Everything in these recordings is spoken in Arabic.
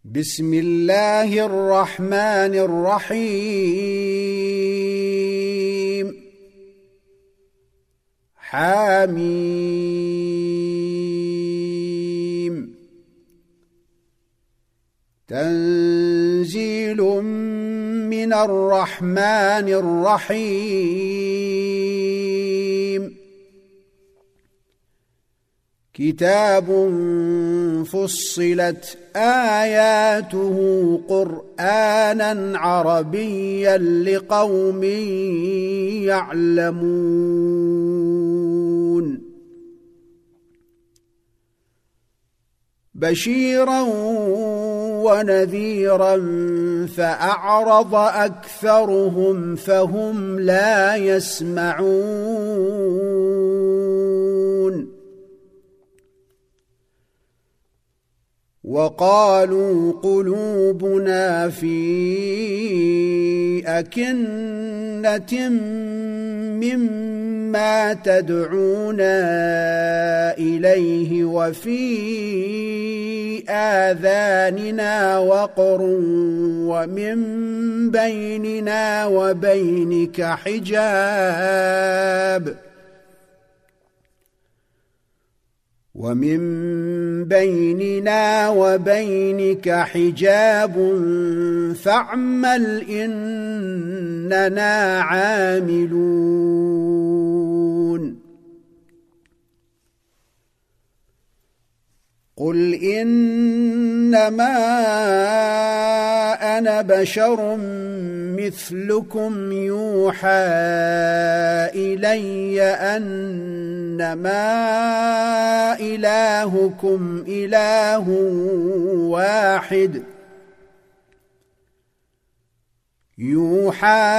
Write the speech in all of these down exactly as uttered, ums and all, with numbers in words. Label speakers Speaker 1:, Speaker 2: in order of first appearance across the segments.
Speaker 1: بسم الله الرحمن الرحيم حميم تنزيل من الرحمن الرحيم كتاب فصلت آياته قرآنا عربيا لقوم يعلمون بشيرا ونذيرا فأعرض أكثرهم فهم لا يسمعون وقالوا قلوبنا في أكنة مما تدعونا إليه وفي آذاننا وقر ومن بيننا وبينك حجاب ومن بيننا وبينك حجاب فاعمل إننا عاملون قل إنما أنا بشر مثلكم يوحى إلي أنما إلهكم إله واحد يوحى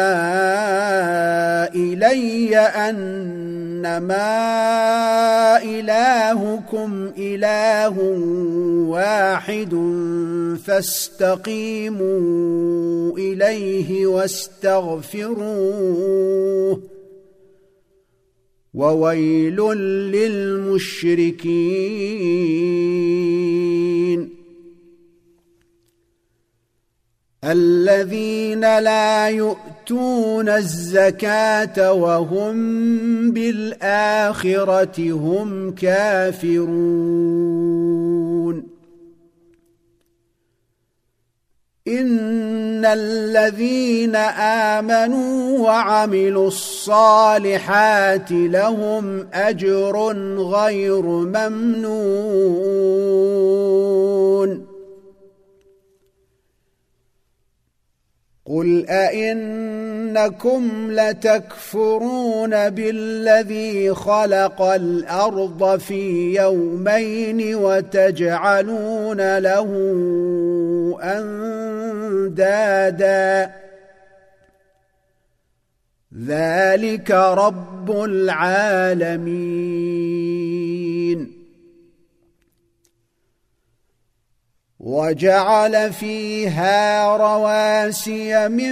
Speaker 1: إلي أنما إلهكم إله واحد فاستقيموا إليه واستغفروه وويل للمشركين الذين لا يؤتون الزكاة وهم بالآخرة هم كافرون إن الذين آمنوا وعملوا الصالحات لهم أجر غير ممنون قل أئنكم لتكفرون بالذي خلق الأرض في يومين وتجعلون له أندادا ذلك رب العالمين وجعل فيها رواسي من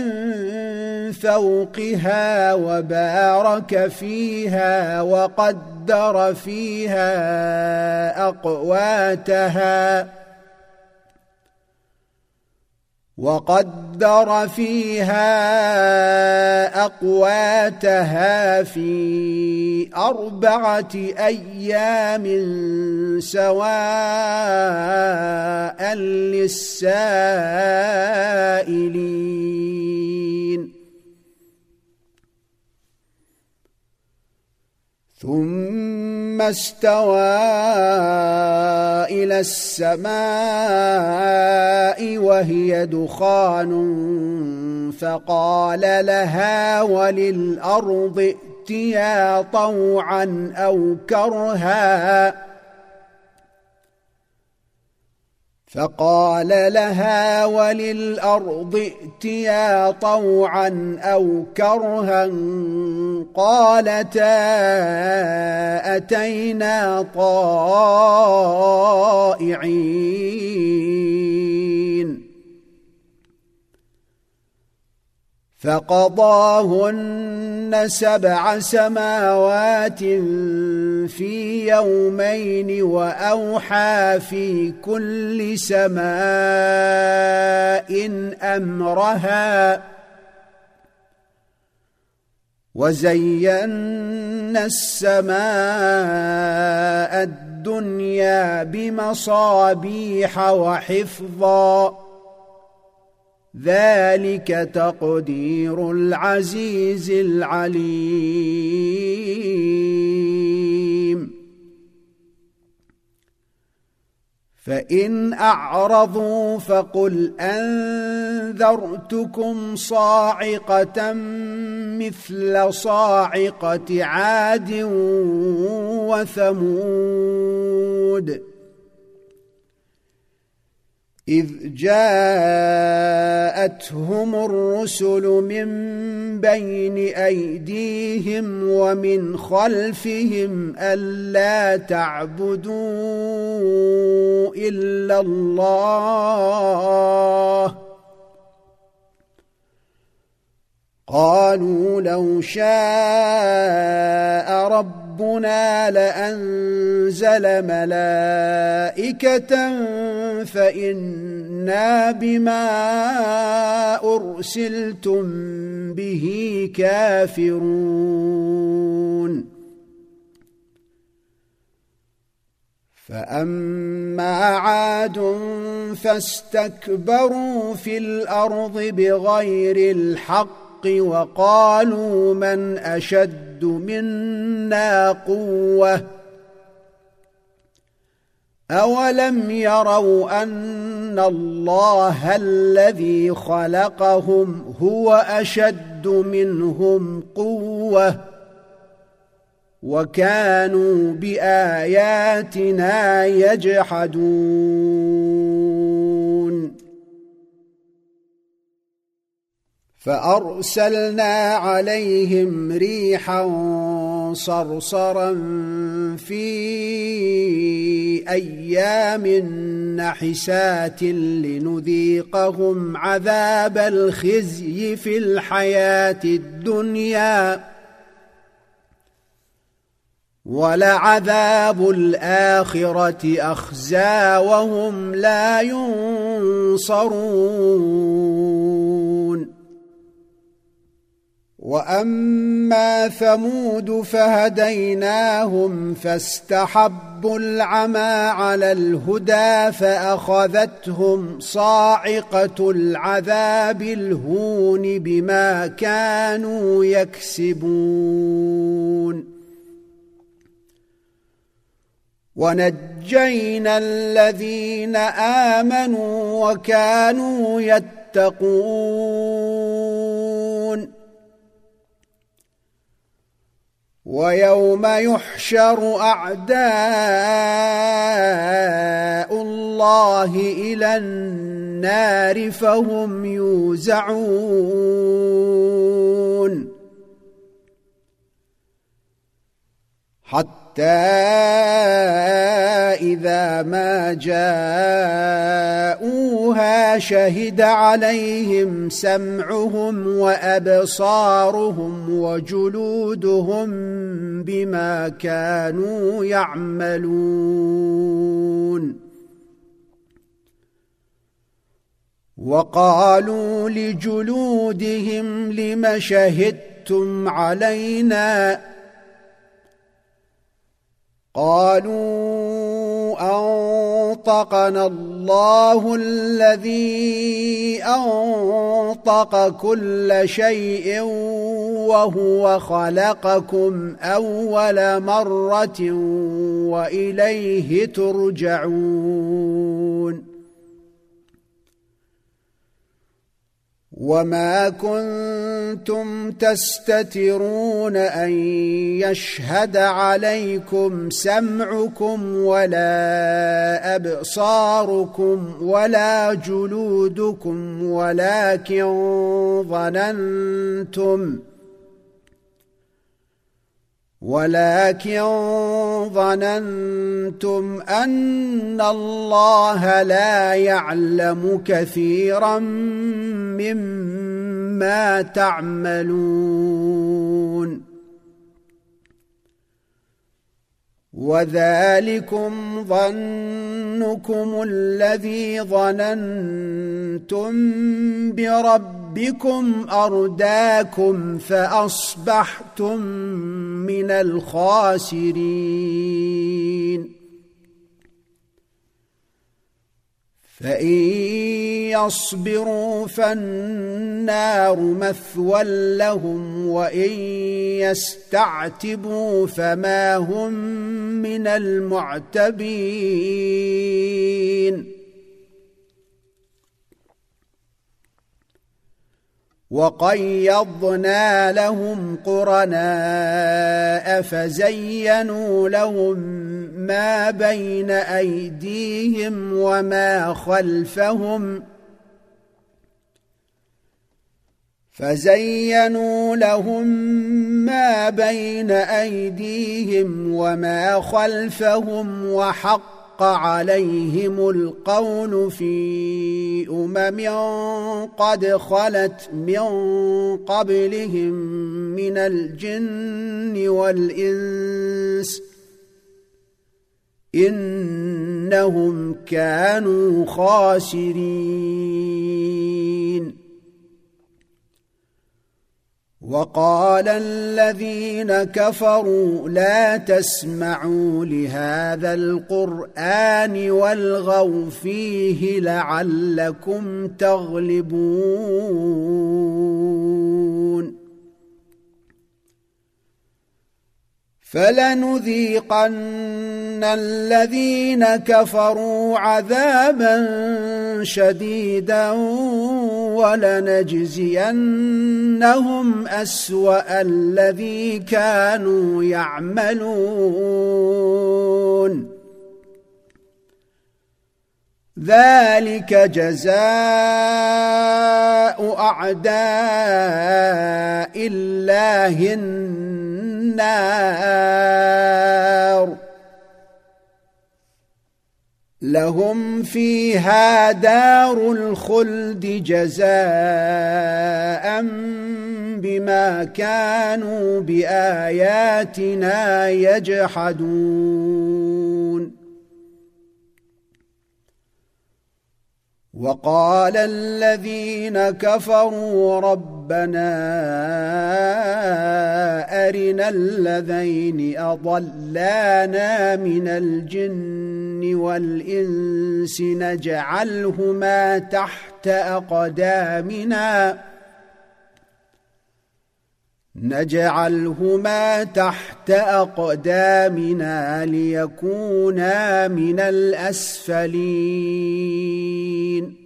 Speaker 1: فوقها وبارك فيها وقدر فيها أقواتها وقدر فيها أقواتها في أربعة أيام سواء للسائلين ثم استوى إلى السماء وهي دخان فقال لها وللأرض ائتيا طوعا أو كرها فقال لها وللأرض ائتيا طوعا أو كرها قالتا أتينا طائعين فقضاهن سبع سماوات في يومين وأوحى في كل سماء أمرها وزينا السماء الدنيا بمصابيح وحفظا ذلك تقدير العزيز العليم فإن أعرضوا فقل أنذرتكم صاعقة مثل صاعقة عاد وثمود إذ جاءتهم الرسل من بين أيديهم ومن خلفهم ألا تعبدوا إلا الله قالوا لو شاء ربنا لأنزل ملائكة فإنا بما أرسلتم به كافرون فأما عاد فاستكبروا في الأرض بغير الحق وقالوا من أشد منا قوة أولم يروا أن الله الذي خلقهم هو أشد منهم قوة وكانوا بآياتنا يجحدون فأرسلنا عليهم ريحا صرصرا في أيام نحسات لنذيقهم عذاب الخزي في الحياة الدنيا ولعذاب الآخرة أخزى وهم لا ينصرون وأما ثمود فهديناهم فاستحبوا العمى على الهدى فأخذتهم صاعقة العذاب الهون بما كانوا يكسبون ونجينا الذين آمنوا وكانوا يتقون ويوم يحشر أعداء الله إلى النار فهم يوزعون حتى إذا ما جاءوها شهد عليهم سمعهم وأبصارهم وجلودهم بما كانوا يعملون وقالوا لجلودهم لم شهدتم علينا قالوا أنطقنا الله الذي أنطق كل شيء وهو خلقكم أول مرة وإليه ترجعون وما كنتم تستترون أن يشهد عليكم سمعكم ولا أبصاركم ولا جلودكم ولكن ظننتم ولكن ظننتم أن الله لا يعلم كثيرا ما تعملون وذلكم ظنكم الذي ظننتم بربكم أرداكم فأصبحتم من الخاسرين فإن يصبروا فالنار مثوى لهم وإن يستعتبوا فما هم من المعتبين وقيضنا لهم قرناء فزينوا لهم ما بين أيديهم وما خلفهم فزينوا لهم ما بين أيديهم وما خلفهم وحق عليهم القول في أمم قد خلت من قبلهم من الجن والإنس إنهم كانوا خاسرين وقال الذين كفروا لا تسمعوا لهذا القرآن والغوا فيه لعلكم تغلبون فلنذيقن الذين كفروا عذابا شديدا ولنجزينهم أسوأ الذي كانوا يعملون ذلك جزاء أعداء الله النار لهم فيها دار الخلد جزاء بما كانوا بآياتنا يجحدون وقال الذين كفروا ربنا أرنا الذين أضلانا من الجن والإنس نجعلهما تحت أقدامنا نجعلهما تحت أقدامنا ليكونا من الأسفلين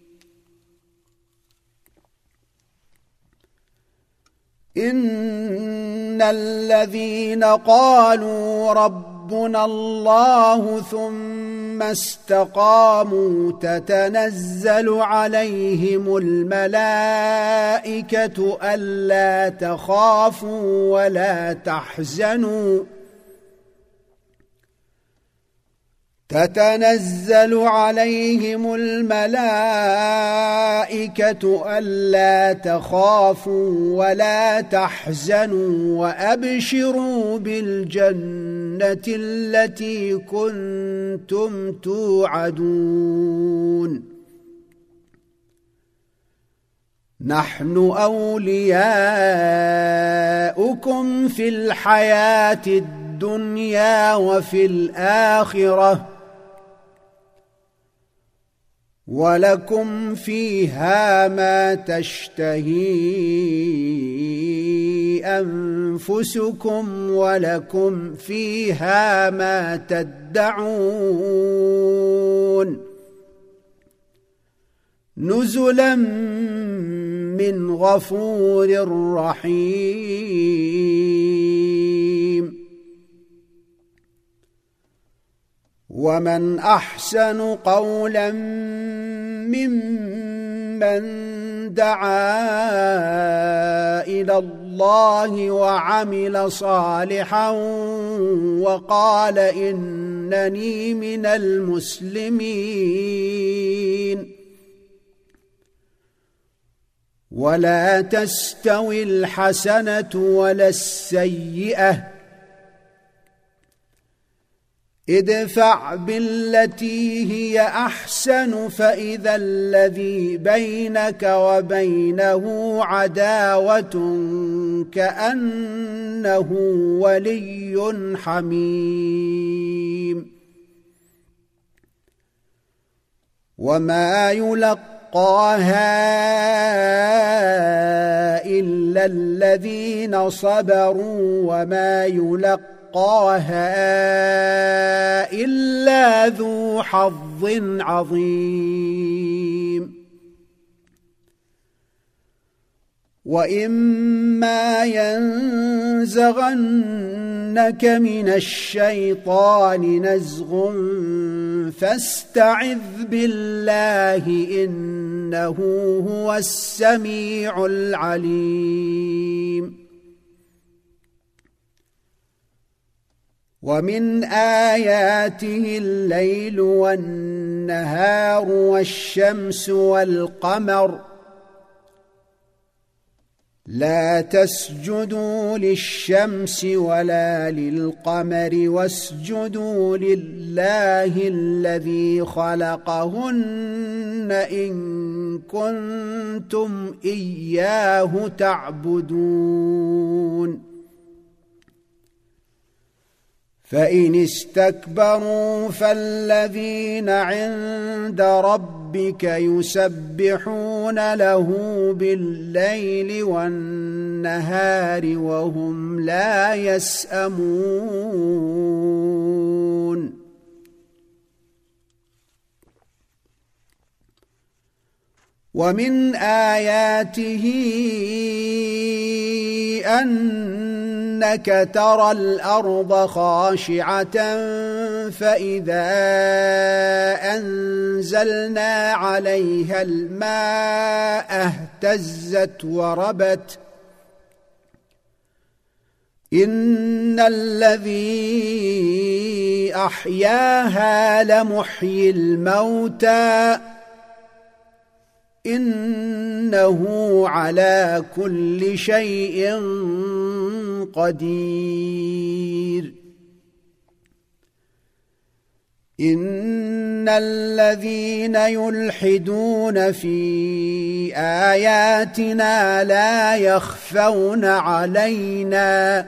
Speaker 1: إن الذين قالوا ربنا الله ثم استقاموا تتنزل عليهم الملائكة ألا تخافوا ولا تحزنوا تتنزل عليهم الملائكة ألا تخافوا ولا تحزنوا وأبشروا بالجنة التي كنتم توعدون نحن أولياؤكم في الحياة الدنيا وفي الآخرة ولكم فيها ما تشتهي أنفسكم ولكم فيها ما تدعون نزلا من غفور رحيم ومن أحسن قولا ممن دعا إلى الله وعمل صالحا وقال إنني من المسلمين ولا تستوي الحسنة ولا السيئة ادفع بالتي هي أحسن فإذا الذي بينك وبينه عداوة كأنه ولي حميم وما يلقاها إلا الذين صبروا وما يلقاها إلا ذو حظ عظيم وإما ينزغنك من الشيطان نزغ فاستعذ بالله إنه هو السميع العليم ومن آياته الليل والنهار والشمس والقمر لا تسجدوا للشمس ولا للقمر واسجدوا لله الذي خلقهن إن كنتم إياه تعبدون فإن استكبروا فالذين عند ربك يسبحون له بالليل والنهار وهم لا يسأمون ومن آياته أنك ترى الأرض خاشعة فإذا أنزلنا عليها الماء اهتزت وربت إن الذي أحياها لمحيي الموتى إنه على كل شيء قدير إن الذين يلحدون في آياتنا لا يخفون علينا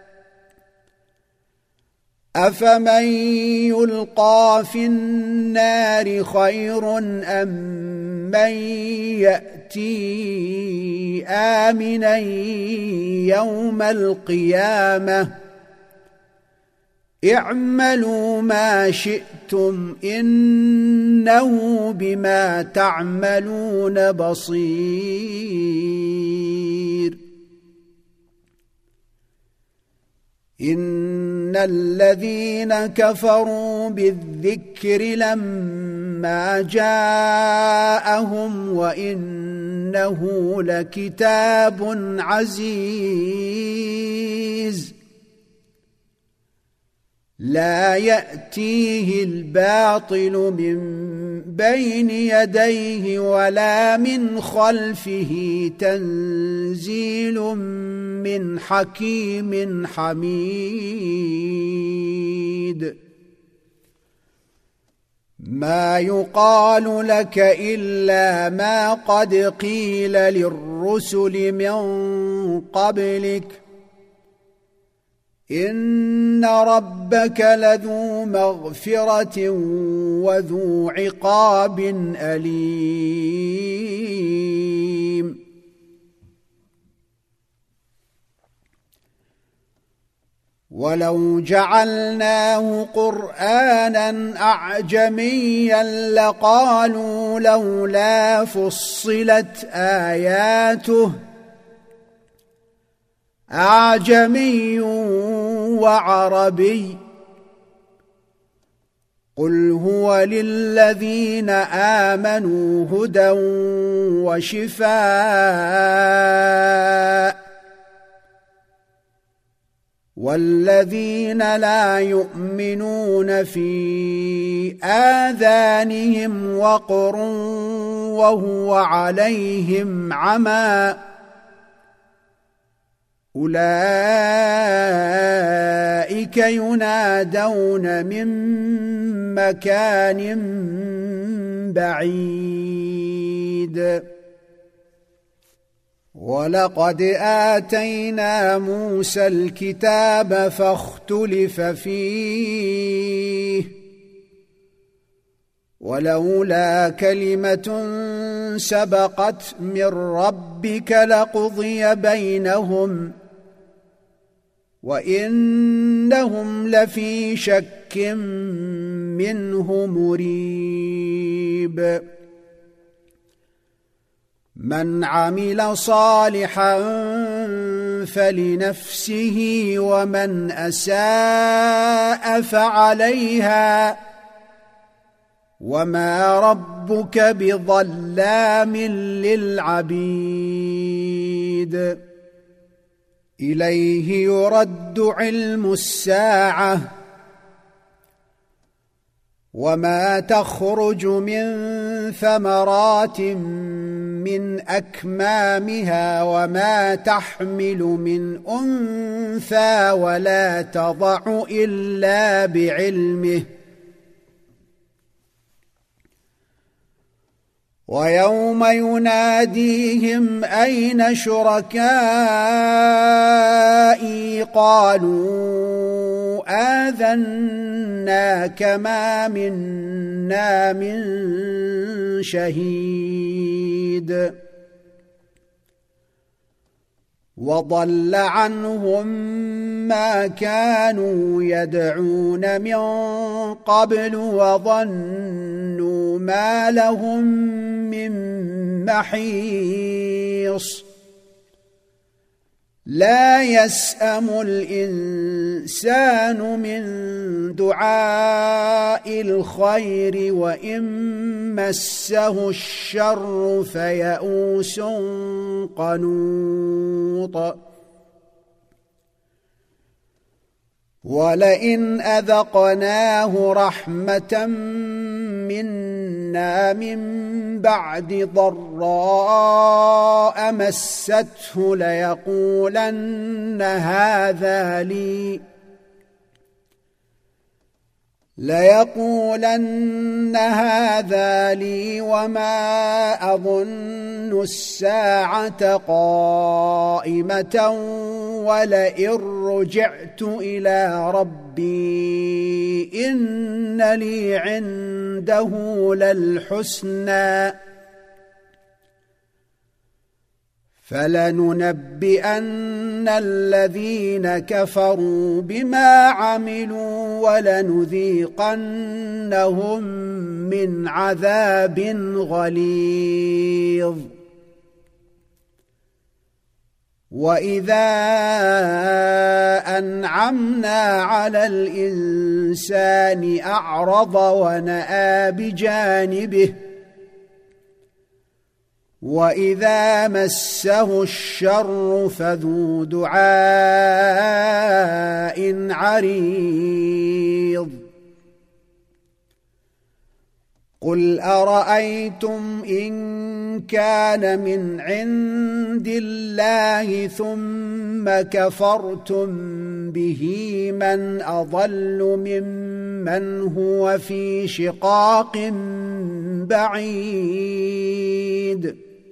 Speaker 1: أفمن يلقى في النار خير أم من يأتي آمنا يوم القيامة اعملوا ما شئتم إنه بما تعملون بصير إن الذين كفروا بالذكر لما جاءهم وإنه لكتاب عزيز لا يأتيه الباطل من بين يديه ولا من خلفه تنزيل من حكيم حميد ما يقال لك إلا ما قد قيل للرسل من قبلك إن ربك لذو مغفرة وذو عقاب أليم ولو جعلناه قرآنا أعجميا لقالوا لولا فصلت آياته أعجمي وعربي قل هو للذين آمنوا هدى وشفاء والذين لا يؤمنون في آذانهم وقر وهو عليهم عمى أولئك ينادون من مكان بعيد ولقد آتينا موسى الكتاب فاختلف فيه ولولا كلمة سبقت من ربك لقضي بينهم وإنهم لفي شك منه مريب من عمل صالحا فلنفسه ومن أساء فعليها وما ربك بظلام للعبيد إليه يرد علم الساعة وما تخرج من ثمرات من أكمامها وما تحمل من أنثى ولا تضع إلا بعلمه ويوم يناديهم أين شركائي قالوا آذناك ما منا من شهيد وضل عنهم ما كانوا يدعون من قبل وظنوا ما لهم من محيص لا يسأم الإنسان من دعاء الخير وإن مسه الشر فيئوس قنوط ولئن أذقناه رحمة منا من بعد ضراء مسته ليقولن هذا لي ليقولن هذا لي وما أظن الساعة قائمة ولئن رجعت إلى ربي إن لي عنده للحسنى فلننبئن الذين كفروا بما عملوا ولنذيقنهم من عذاب غليظ وإذا أنعمنا على الإنسان أعرض ونأى بجانبه وإذا مسه الشر فذو دعاء عريض قل أرأيتم إن كان من عند الله ثم كفرتم به من أضل ممن هو في شقاق بعيد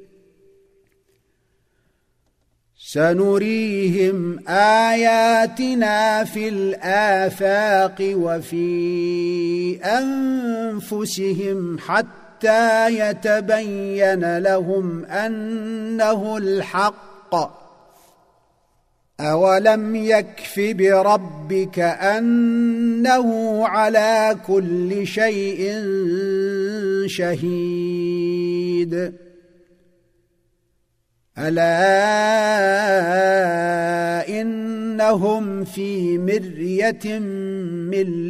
Speaker 1: سنريهم آياتنا في الآفاق وفي أنفسهم حتى يتبين لهم أنه الحق أولم يكف بربك أنه على كل شيء شهيد ألا إنهم في مرية من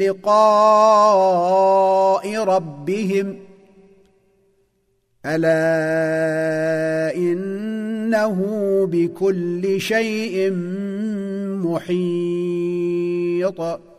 Speaker 1: لقاء ربهم ألا إنه بكل شيء محيط محيط